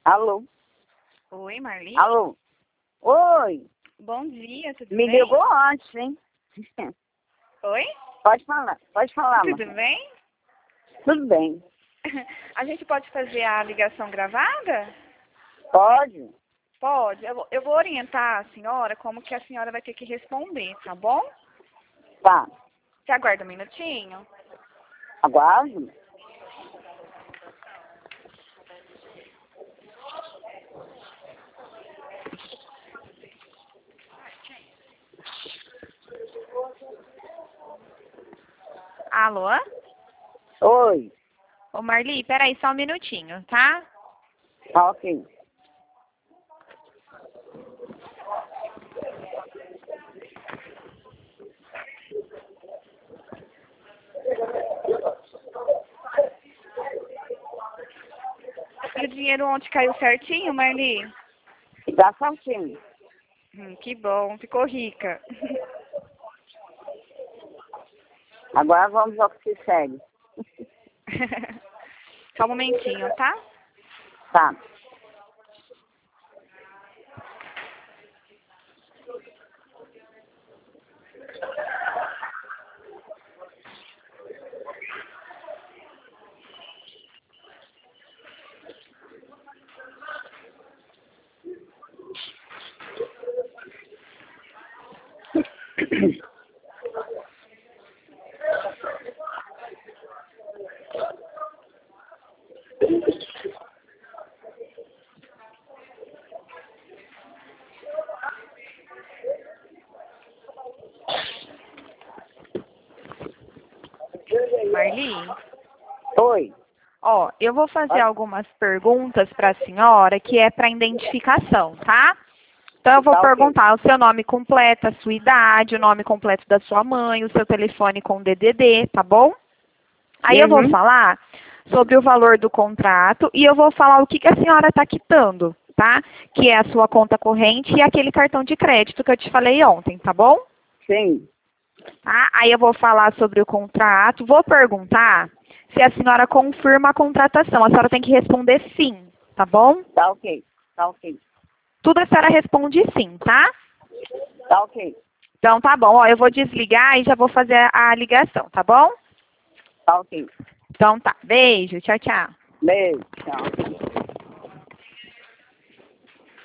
Alô? Oi, Marli? Alô? Oi, Bom dia, tudo me bem? ligou antes, hein? Oi? Pode falar, Tudo moça. bem? Tudo bem. A gente pode fazer a ligação gravada? Pode? Pode. Eu vou orientar a senhora como que a senhora vai ter que responder, tá bom? Tá. Você aguarda um minutinho? Aguardo. Alô? Oi. Ô, Marli, peraí só um minutinho, tá? Tá ok. E o dinheiro ontem caiu certinho, Marli? Tá certinho. Que bom, ficou rica. Agora vamos ao que se segue. Só um momentinho, tá? Tá. Marli? Oi. Ó, eu vou fazer algumas perguntas para a senhora que é para identificação, tá? Então eu vou Tá ok. perguntar o seu nome completo, a sua idade, o nome completo da sua mãe, o seu telefone com DDD, tá bom? Aí eu vou Uhum. falar sobre o valor do contrato e eu vou falar o que que a senhora está quitando, tá? Que é a sua conta corrente e aquele cartão de crédito que eu te falei ontem, tá bom? Sim. Tá? Aí eu vou falar sobre o contrato, vou perguntar se a senhora confirma a contratação. A senhora tem que responder sim, tá bom? Tá ok. Tá ok. Tudo a senhora responde sim, tá? Tá ok. Então tá bom, ó, eu vou desligar e já vou fazer a ligação, tá bom? Tá ok. Então tá, beijo, tchau, tchau. Beijo. Tchau.